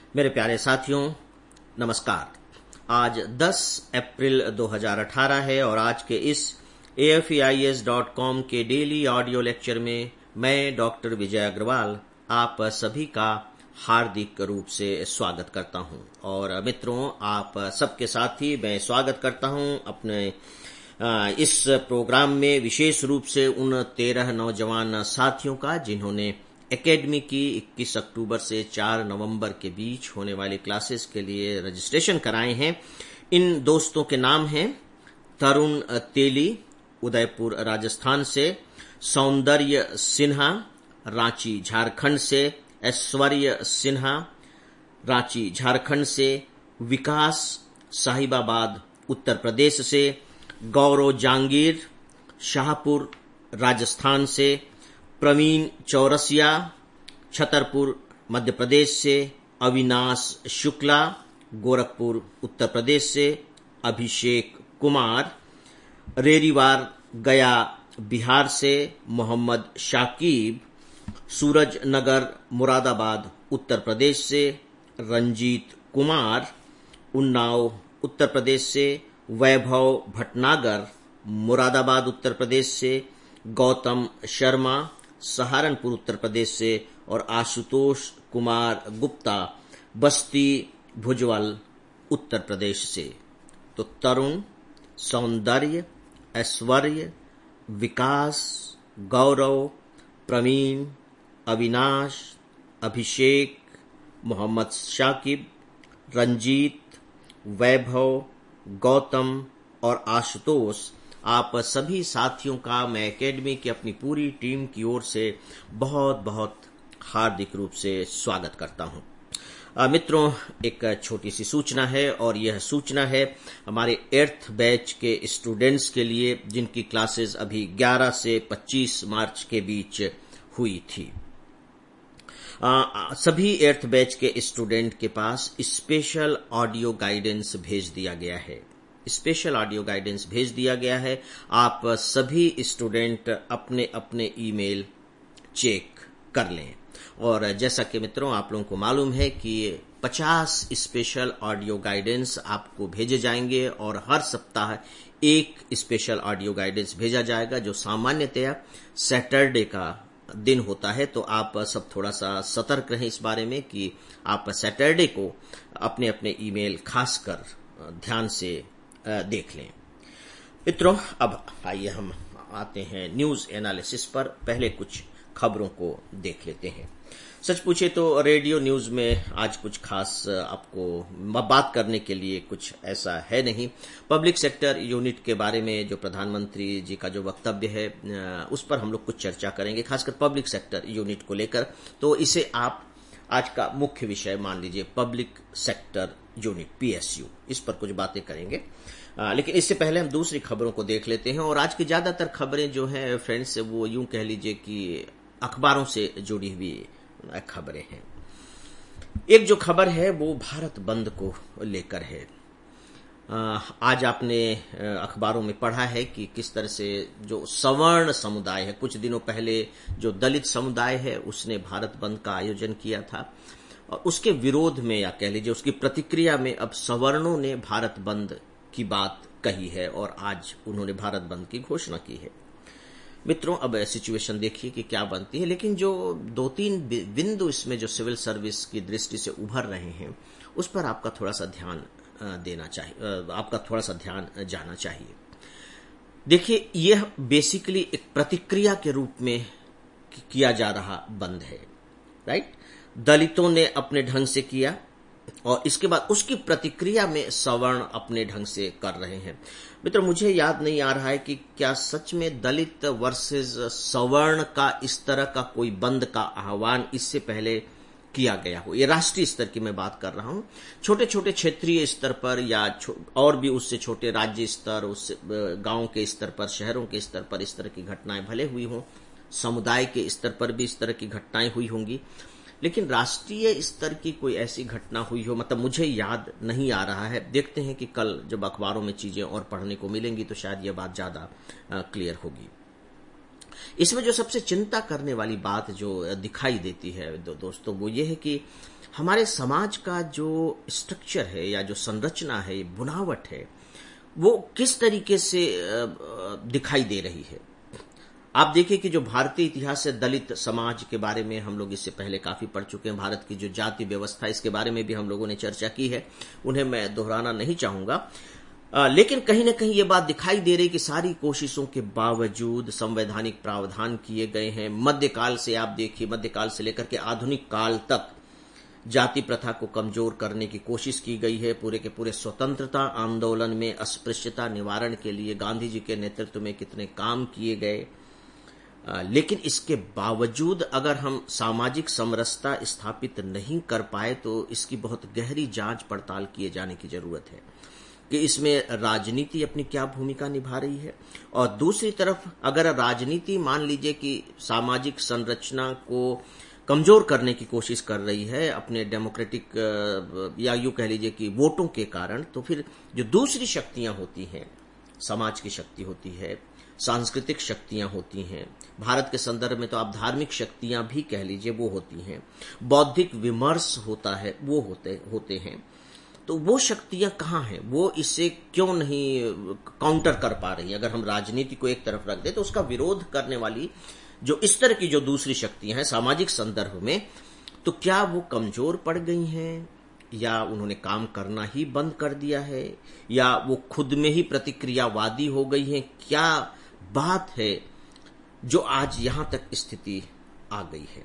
मेरे प्यारे साथियों, नमस्कार। आज 10 अप्रैल 2018 है और आज के इस AFEIS.com के डेली ऑडियो लेक्चर में मैं डॉक्टर विजय अग्रवाल आप सभी का हार्दिक रूप से स्वागत करता हूं। और मित्रों, आप सबके साथ ही मैं स्वागत करता हूं अपने इस प्रोग्राम में, विशेष रूप से उन 13 नौजवान साथियों का जिन्होंने एकेडमी की 21 अक्टूबर से 4 नवंबर के बीच होने वाली क्लासेस के लिए रजिस्ट्रेशन कराए हैं। इन दोस्तों के नाम हैं तरुण तेली, उदयपुर राजस्थान से; सौंदर्य सिन्हा, रांची झारखंड से; ऐश्वर्य सिन्हा, रांची झारखंड से; विकास साहिबाबाद उत्तर प्रदेश से; गौरव जांगीर, शाहपुर राजस्थान से; प्रवीण चौरसिया, छतरपुर मध्य प्रदेश से; अविनाश शुक्ला, गोरखपुर उत्तर प्रदेश से; अभिषेक कुमार, रेरीवार गया बिहार से; मोहम्मद शाकिब, सूरजनगर मुरादाबाद उत्तर प्रदेश से; रंजीत कुमार, उन्नाव उत्तर प्रदेश से; वैभव भटनागर, मुरादाबाद उत्तर प्रदेश से; गौतम शर्मा, सहारनपुर उत्तर प्रदेश से; और आशुतोष कुमार गुप्ता, बस्ती भुजबल उत्तर प्रदेश से। तो तरुण, सौंदर्य, ऐश्वर्य, विकास, गौरव, प्रवीण, अविनाश, अभिषेक, मोहम्मद शाकिब, रंजीत, वैभव, गौतम और आशुतोष, आप सभी साथियों का मैं एकेडमी की अपनी पूरी टीम की ओर से बहुत बहुत हार्दिक रूप से स्वागत करता हूं। मित्रों, एक छोटी सी सूचना है और यह सूचना है हमारे 8th बैच के स्टूडेंट्स के लिए, जिनकी क्लासेस अभी 11 से 25 मार्च के बीच हुई थी। सभी 8th बैच के स्टूडेंट के पास स्पेशल ऑडियो गाइडेंस भेज दिया गया है। स्पेशल ऑडियो गाइडेंस भेज दिया गया है। आप सभी स्टूडेंट अपने अपने ईमेल चेक कर लें। और जैसा कि मित्रों आप लोगों को मालूम है कि 50 स्पेशल ऑडियो गाइडेंस आपको भेजे जाएंगे और हर सप्ताह एक स्पेशल ऑडियो गाइडेंस भेजा जाएगा, जो सामान्यतया सैटरडे का दिन होता है। तो आप सब थोड़ा सा सतर्क रहें इस बारे में कि आप सैटरडे को अपने अपने ईमेल खासकर ध्यान से देख लें। मित्रों, अब आइए हम आते हैं न्यूज एनालिसिस पर। पहले कुछ खबरों को देख लेते हैं। सच पूछे तो रेडियो न्यूज में आज कुछ खास आपको बात करने के लिए कुछ ऐसा है नहीं। पब्लिक सेक्टर यूनिट के बारे में जो प्रधानमंत्री जी का जो वक्तव्य है उस पर हम लोग कुछ चर्चा करेंगे, खासकर पब्लिक सेक्टर यूनिट को लेकर। तो इसे आप आज का मुख्य विषय मान लीजिए, पब्लिक सेक्टर यूनिट PSU, इस पर कुछ बातें करेंगे। लेकिन इससे पहले हम दूसरी खबरों को देख लेते हैं। और आज की ज्यादातर खबरें जो हैं फ्रेंड्स, वो यूं कह लीजिए कि अखबारों से जुड़ी हुई खबरें हैं। एक जो खबर है वो भारत बंद को लेकर है। आज आपने अखबारों में पढ़ा है कि किस तरह से जो सवर्ण समुदाय है, कुछ दिनों पहले जो दलित समुदाय है उसने भारत बंद का आयोजन किया था, और उसके विरोध में या कह लीजिए उसकी प्रतिक्रिया में अब सवर्णों ने भारत बंद की बात कही है और आज उन्होंने भारत बंद की घोषणा की है। मित्रों, अब सिचुएशन देखिए कि क्या बनती है। लेकिन जो 2-3 बिंदु इसमें जो सिविल सर्विस की दृष्टि से उभर रहे हैं उस पर आपका थोड़ा सा ध्यान देना चाहिए, आपका थोड़ा सा ध्यान जाना चाहिए। देखिए, यह बेसिकली एक प्रतिक्रिया के रूप में किया जा रहा बंद है, राइट। दलितों ने अपने ढंग से किया और इसके बाद उसकी प्रतिक्रिया में सवर्ण अपने ढंग से कर रहे हैं। मित्र, मुझे याद नहीं आ रहा है कि क्या सच में दलित वर्सेस सवर्ण का इस तरह का कोई बंद का आह्वान इससे पहले किया गया हो। ये राष्ट्रीय स्तर की मैं बात कर रहा हूं। छोटे छोटे क्षेत्रीय स्तर पर या और भी उससे छोटे राज्य स्तर, उससे गांव के स्तर पर, शहरों के स्तर पर इस तरह की घटनाएं भले हुई हों, समुदाय के स्तर पर भी इस तरह की घटनाएं हुई होंगी, लेकिन राष्ट्रीय स्तर की कोई ऐसी घटना हुई हो, मतलब मुझे याद नहीं आ रहा है। देखते हैं कि कल जब अखबारों में चीजें और पढ़ने को मिलेंगी तो शायद यह बात ज्यादा क्लियर होगी। इसमें जो सबसे चिंता करने वाली बात जो दिखाई देती है दोस्तों, वो ये है कि हमारे समाज का जो स्ट्रक्चर है या जो संरचना है, बुनावट है, वो किस तरीके से दिखाई दे रही है। आप देखिए कि जो भारतीय इतिहास से दलित समाज के बारे में हम लोग इससे पहले काफी पढ़ चुके हैं। भारत की जो जाति व्यवस्था, इसके बारे में भी हम लोगों ने चर्चा की है, उन्हें मैं दोहराना नहीं चाहूंगा। लेकिन कहीं ना कहीं ये बात दिखाई दे रही कि सारी कोशिशों के बावजूद संवैधानिक प्रावधान किए गए हैं। मध्यकाल से आप देखिए, मध्यकाल से लेकर के आधुनिक काल तक जाति प्रथा को कमजोर करने की कोशिश की गई है। पूरे के पूरे स्वतंत्रता आंदोलन में अस्पृश्यता निवारण के लिए गांधी जी के नेतृत्व में कितने काम किए गए, लेकिन इसके बावजूद अगर हम सामाजिक समरसता स्थापित नहीं कर पाए तो इसकी बहुत गहरी जांच पड़ताल किए जाने की जरूरत है कि इसमें राजनीति अपनी क्या भूमिका निभा रही है। और दूसरी तरफ अगर राजनीति मान लीजिए कि सामाजिक संरचना को कमजोर करने की कोशिश कर रही है अपने डेमोक्रेटिक या यूं कह लीजिए कि वोटों के कारण, तो फिर जो दूसरी शक्तियां होती हैं, समाज की शक्ति होती है, सांस्कृतिक शक्तियां होती हैं, भारत के संदर्भ में तो आप धार्मिक शक्तियां भी कह लीजिए, वो होती हैं, बौद्धिक विमर्श होता है, वो होते हैं। तो वो शक्तियां कहाँ हैं? वो इसे क्यों नहीं काउंटर कर पा रही? अगर हम राजनीति को एक तरफ रख दें तो उसका विरोध करने वाली जो इस तरह की जो दूसरी शक्तियां हैं सामाजिक संदर्भ में, तो क्या वो कमजोर पड़ गई हैं, या उन्होंने काम करना ही बंद कर दिया है, या वो खुद में ही प्रतिक्रियावादी हो गई हैं? क्या बात है जो आज यहां तक स्थिति आ गई है?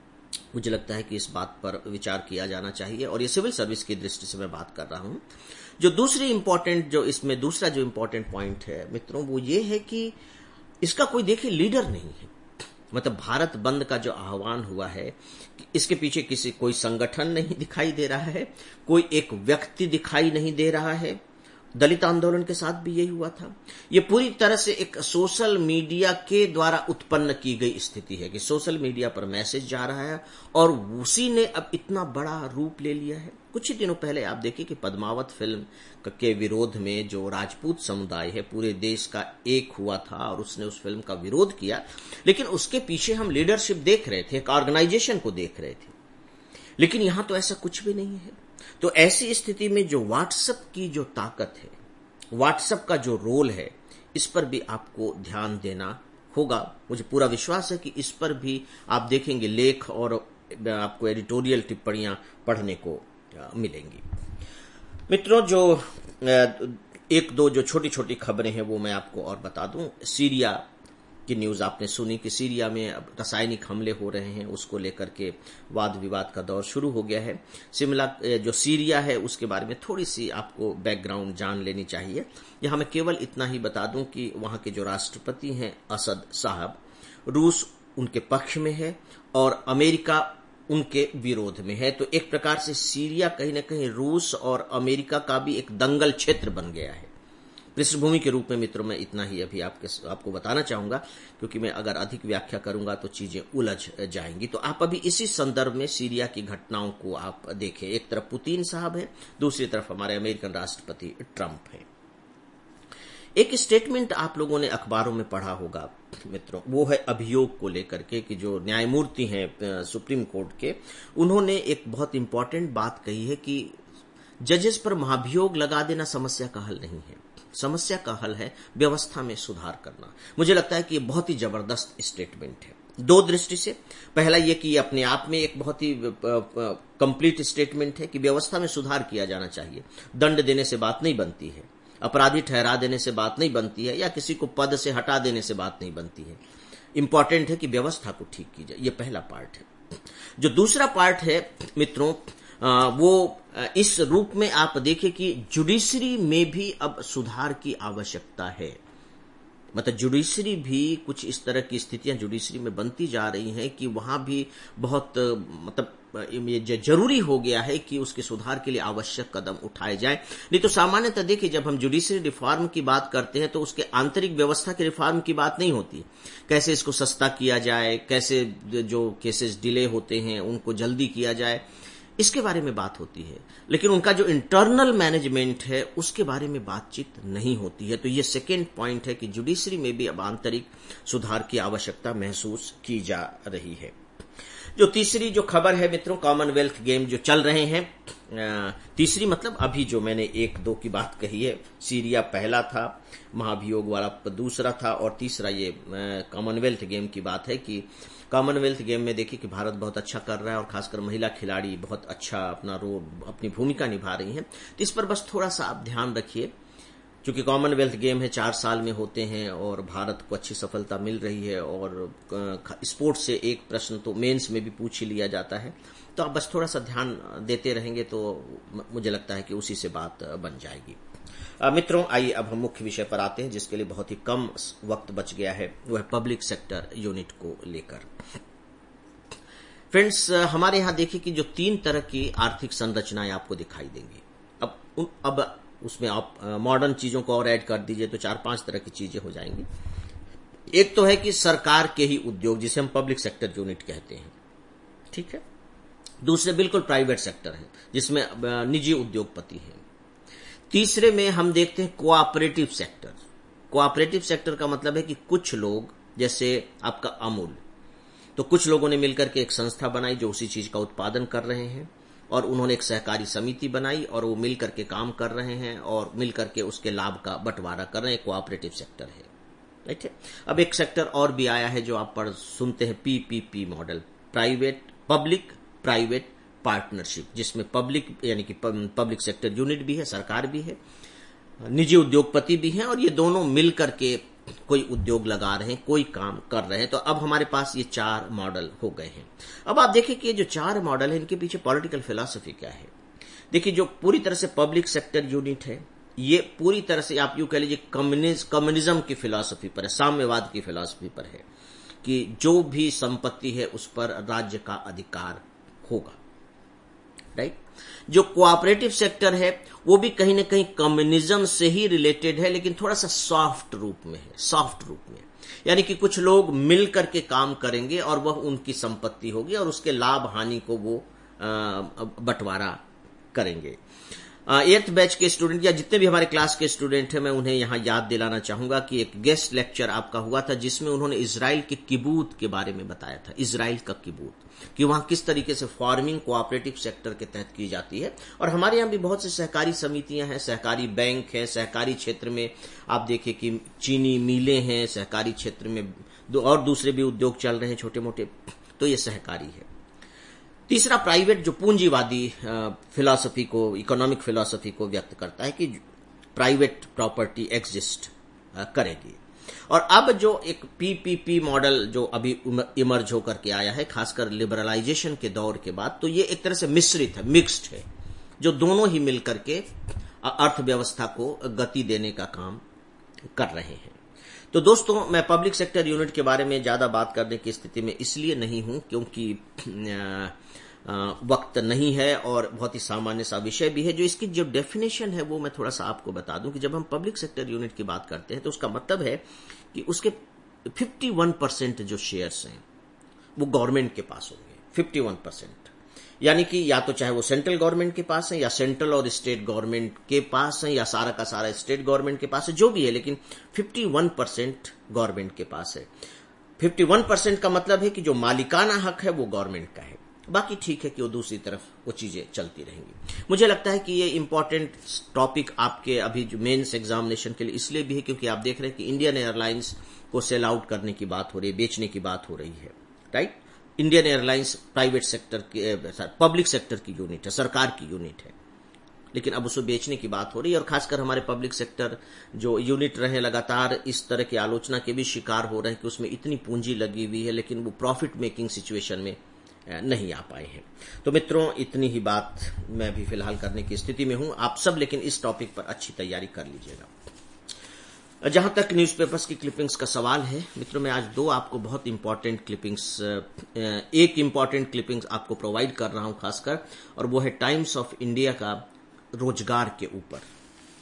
मुझे लगता है कि इस बात पर विचार किया जाना चाहिए, और ये सिविल सर्विस की दृष्टि से मैं बात कर रहा हूं। जो दूसरी इंपॉर्टेंट, जो इसमें दूसरा जो इंपॉर्टेंट पॉइंट है मित्रों, वो ये है कि इसका कोई देखिए लीडर नहीं है। मतलब भारत बंद का जो आह्वान हुआ है, इसके पीछे किसी कोई संगठन नहीं दिखाई दे रहा है, कोई एक व्यक्ति दिखाई नहीं दे रहा है। दलित आंदोलन के साथ भी यही हुआ था। ये पूरी तरह से एक सोशल मीडिया के द्वारा उत्पन्न की गई स्थिति है कि सोशल मीडिया पर मैसेज जा रहा है और उसी ने अब इतना बड़ा रूप ले लिया है। कुछ ही दिनों पहले आप देखिए कि पद्मावत फिल्म के विरोध में जो राजपूत समुदाय है पूरे देश का एक हुआ था और उसने उस फिल्म का विरोध किया, लेकिन उसके पीछे हम लीडरशिप देख रहे थे, एक ऑर्गेनाइजेशन को देख रहे थे। लेकिन यहां तो ऐसा कुछ भी नहीं है। तो ऐसी स्थिति में जो व्हाट्सएप की जो ताकत है, व्हाट्सएप का जो रोल है, इस पर भी आपको ध्यान देना होगा। मुझे पूरा विश्वास है कि इस पर भी आप देखेंगे लेख और आपको एडिटोरियल टिप्पणियां पढ़ने को मिलेंगी। मित्रों, जो एक दो जो छोटी छोटी खबरें हैं वो मैं आपको और बता दूं। सीरिया की न्यूज आपने सुनी कि सीरिया में अब रासायनिक हमले हो रहे हैं, उसको लेकर के वाद विवाद का दौर शुरू हो गया है। शिमला जो सीरिया है उसके बारे में थोड़ी सी आपको बैकग्राउंड जान लेनी चाहिए। यहां मैं केवल इतना ही बता दूं कि वहां के जो राष्ट्रपति हैं असद साहब, रूस उनके पक्ष में है और अमेरिका उनके विरोध में है। तो एक प्रकार से सीरिया कहीं ना कहीं रूस और अमेरिका का भी एक दंगल क्षेत्र बन गया है। पृष्ठभूमि के रूप में मित्रों मैं इतना ही अभी आपको बताना चाहूंगा, क्योंकि मैं अगर अधिक व्याख्या करूंगा तो चीजें उलझ जाएंगी। तो आप अभी इसी संदर्भ में सीरिया की घटनाओं को आप देखें। एक तरफ पुतिन साहब है, दूसरी तरफ हमारे अमेरिकन राष्ट्रपति ट्रंप है। एक स्टेटमेंट आप लोगों ने अखबारों में पढ़ा होगा मित्रों, वो है अभियोग को लेकर के कि जो न्यायमूर्ति हैं सुप्रीम कोर्ट के, उन्होंने एक बहुत इंपॉर्टेंट बात कही है कि जजेस पर महाभियोग लगा देना समस्या का हल नहीं है। समस्या का हल है व्यवस्था में सुधार करना। मुझे लगता है कि ये बहुत ही जबरदस्त स्टेटमेंट है दो दृष्टि से। पहला ये कि अपने आप में एक बहुत ही कंप्लीट स्टेटमेंट है कि व्यवस्था में सुधार किया जाना चाहिए। दंड देने से बात नहीं बनती है, अपराधी ठहरा देने से बात नहीं बनती है, या किसी को पद से हटा देने से बात नहीं बनती है। इंपॉर्टेंट है कि व्यवस्था को ठीक की जाए। ये पहला पार्ट है। जो दूसरा पार्ट है मित्रों, वो इस रूप में आप देखिए कि जुडिशरी में भी अब सुधार की आवश्यकता है। मतलब जुडिशरी भी कुछ इस तरह की स्थितियां जुडिशरी में बनती जा रही हैं कि वहां भी बहुत मतलब ये जरूरी हो गया है कि उसके सुधार के लिए आवश्यक कदम उठाए जाए। नहीं तो सामान्यतः देखिए, जब हम जुडिशरी रिफॉर्म की बात करते हैं तो उसके आंतरिक व्यवस्था के रिफॉर्म की बात नहीं होती। कैसे इसको सस्ता किया जाए, कैसे जो केसेस डिले होते हैं उनको जल्दी किया जाए, इसके बारे में बात होती है, लेकिन उनका जो इंटरनल मैनेजमेंट है उसके बारे में बातचीत नहीं होती है। तो ये सेकेंड पॉइंट है कि जुडिशरी में भी अब आंतरिक सुधार की आवश्यकता महसूस की जा रही है। जो तीसरी जो खबर है मित्रों, कॉमनवेल्थ गेम जो चल रहे हैं, तीसरी मतलब अभी जो मैंने 1-2 की बात कही है, सीरिया पहला था, महाभियोग वाला दूसरा था, और तीसरा ये कॉमनवेल्थ गेम की बात है कि कॉमनवेल्थ गेम में देखिए कि भारत बहुत अच्छा कर रहा है और खासकर महिला खिलाड़ी बहुत अच्छा अपनी भूमिका निभा रही हैं। तो इस पर बस थोड़ा सा आप ध्यान रखिए, क्योंकि कॉमनवेल्थ गेम है 4 साल में होते हैं और भारत को अच्छी सफलता मिल रही है, और स्पोर्ट्स से एक प्रश्न तो मेंस में भी पूछ ही लिया जाता है। तो आप बस थोड़ा सा ध्यान देते रहेंगे तो मुझे लगता है कि उसी से बात बन जाएगी। मित्रों, आइए अब हम मुख्य विषय पर आते हैं, जिसके लिए बहुत ही कम वक्त बच गया है, वह पब्लिक सेक्टर यूनिट को लेकर। फ्रेंड्स, हमारे यहां देखिए कि जो 3 तरह की आर्थिक संरचनाएं आपको दिखाई देंगी। अब उसमें आप मॉडर्न चीजों को और ऐड कर दीजिए तो 4-5 तरह की चीजें हो जाएंगी। एक तो है कि सरकार के ही उद्योग, जिसे हम पब्लिक सेक्टर यूनिट कहते हैं, ठीक है। दूसरे बिल्कुल प्राइवेट सेक्टर है, जिसमें निजी उद्योगपति हैं। तीसरे में हम देखते हैं कोऑपरेटिव सेक्टर। कोऑपरेटिव सेक्टर का मतलब है कि कुछ लोग, जैसे आपका अमूल, तो कुछ लोगों ने मिलकर के एक संस्था बनाई जो उसी चीज का उत्पादन कर रहे हैं, और उन्होंने एक सहकारी समिति बनाई और वो मिलकर के काम कर रहे हैं और मिलकर के उसके लाभ का बंटवारा कर रहे हैं। कोऑपरेटिव सेक्टर है, राइट है। अब एक सेक्टर और भी आया है जो आप पर सुनते हैं, PPP model, public private partnership, जिसमें पब्लिक यानी कि पब्लिक सेक्टर यूनिट भी है, सरकार भी है, निजी उद्योगपति भी हैं, और ये दोनों मिलकर के कोई उद्योग लगा रहे हैं, कोई काम कर रहे हैं। तो अब हमारे पास ये 4 मॉडल हो गए हैं। अब आप देखिए कि ये जो 4 मॉडल है, इनके पीछे पॉलिटिकल फिलॉसफी क्या है। देखिए, जो पूरी तरह से पब्लिक सेक्टर यूनिट है, ये पूरी तरह से आप यूं कह लीजिए कम्युनिज्म की फिलॉसफी पर है, साम्यवाद की फिलॉसफी पर है, कि जो भी संपत्ति है उस पर राज्य का अधिकार होगा, राइट। जो कोऑपरेटिव सेक्टर है वो भी कहीं ना कहीं कम्युनिज्म से ही रिलेटेड है, लेकिन थोड़ा सा सॉफ्ट रूप में है, सॉफ्ट रूप में, यानी कि कुछ लोग मिल करके काम करेंगे और वह उनकी संपत्ति होगी और उसके लाभ हानि को वो बंटवारा करेंगे। 8th बैच के स्टूडेंट या जितने भी हमारे क्लास के स्टूडेंट हैं, मैं उन्हें यहां याद दिलाना चाहूंगा कि एक गेस्ट लेक्चर आपका हुआ था जिसमें उन्होंने इजराइल के किबूत के बारे में बताया था। इजराइल का किबूत, कि वहां किस तरीके से फार्मिंग कोऑपरेटिव सेक्टर के तहत की जाती है। और हमारे यहां भी बहुत सी सहकारी समितियां हैं, सहकारी बैंक है, सहकारी क्षेत्र में आप देखिए कि चीनी मिलें हैं, सहकारी क्षेत्र में और दूसरे भी उद्योग चल रहे हैं छोटे मोटे, तो ये सहकारी है। तीसरा प्राइवेट, जो पूंजीवादी फिलॉसफी को, इकोनॉमिक फिलॉसफी को व्यक्त करता है कि प्राइवेट प्रॉपर्टी एग्जिस्ट करेगी। और अब जो एक पीपीपी मॉडल जो अभी इमर्ज होकर के आया है, खासकर लिबरलाइजेशन के दौर के बाद, तो ये एक तरह से मिश्रित है, मिक्स्ड है, जो दोनों ही मिलकर के अर्थव्यवस्था को गति देने का काम कर रहे हैं। तो दोस्तों, मैं पब्लिक सेक्टर यूनिट के बारे में ज्यादा बात करने की स्थिति में इसलिए नहीं हूं क्योंकि वक्त नहीं है और बहुत ही सामान्य सा विषय भी है। जो इसकी जो डेफिनेशन है वो मैं थोड़ा सा आपको बता दूं कि जब हम पब्लिक सेक्टर यूनिट की बात करते हैं तो उसका मतलब है कि उसके 51% जो शेयर्स हैं वो गवर्नमेंट के पास होंगे। 51%, यानी कि या तो चाहे वो सेंट्रल गवर्नमेंट के पास है या सेंट्रल और स्टेट गवर्नमेंट के पास है या सारा का सारा स्टेट गवर्नमेंट के पास है, जो भी है, लेकिन 51% गवर्नमेंट के पास है। 51% का मतलब है कि जो मालिकाना हक है वो गवर्नमेंट का है, बाकी ठीक है कि वो दूसरी तरफ वो चीजें चलती रहेंगी। मुझे लगता है कि ये इंपॉर्टेंट टॉपिक आपके अभी जो मेंस एग्जामिनेशन के लिए इसलिए भी है क्योंकि आप देख रहे हैं कि इंडियन एयरलाइंस को सेल आउट करने की बात हो रही है, बेचने की बात हो रही है, right. Indian airlines private sector की, पब्लिक सेक्टर की यूनिट है, सरकार की यूनिट है, लेकिन अब उसे बेचने की बात हो रही है। और खासकर हमारे पब्लिक सेक्टर जो यूनिट रहे लगातार इस तरह की आलोचना के भी शिकार हो रहे हैं कि उसमें इतनी पूंजी लगी हुई है लेकिन वो प्रॉफिट मेकिंग सिचुएशन में नहीं आ पाए हैं। तो मित्रों, इतनी ही बात मैं भी फिलहाल करने की स्थिति में हूं। आप सब लेकिन इस टॉपिक पर अच्छी तैयारी कर लीजिएगा। जहां तक न्यूज़पेपर्स की क्लिपिंग्स का सवाल है मित्रों, मैं आज 2 आपको बहुत इंपॉर्टेंट क्लिपिंग्स, एक इंपॉर्टेंट क्लिपिंग्स आपको प्रोवाइड कर रहा हूं खासकर, और वो है टाइम्स ऑफ इंडिया का रोजगार के ऊपर।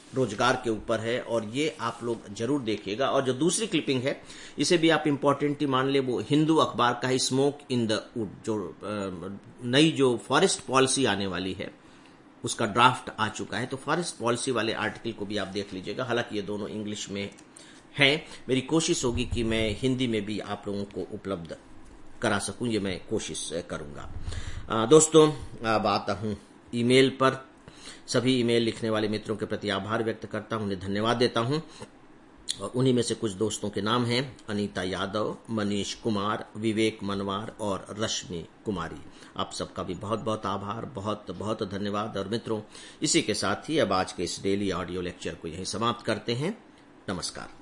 रोजगार के ऊपर है, और ये आप लोग जरूर देखिएगा। और जो दूसरी क्लिपिंग है इसे भी आप इंपॉर्टेंट ही मान ले, वो हिंदू अखबार का ही स्मोक इन द वुड, जो नई जो फॉरेस्ट पॉलिसी आने वाली है उसका ड्राफ्ट आ चुका है, तो फॉरेस्ट पॉलिसी वाले आर्टिकल को भी आप देख लीजिएगा। हालांकि ये दोनों इंग्लिश में हैं, मेरी कोशिश होगी कि मैं हिंदी में भी आप लोगों को उपलब्ध करा सकूं, ये मैं कोशिश करूंगा। दोस्तों, अब आता हूं ईमेल पर। सभी ईमेल लिखने वाले मित्रों के प्रति आभार व्यक्त करता हूं, उन्हें धन्यवाद देता हूं। और उन्हीं में से कुछ दोस्तों के नाम हैं अनीता यादव, मनीष कुमार, विवेक मनवार और रश्मि कुमारी। आप सबका भी बहुत बहुत आभार, बहुत बहुत धन्यवाद। और मित्रों, इसी के साथ ही अब आज के इस डेली ऑडियो लेक्चर को यहीं समाप्त करते हैं। नमस्कार।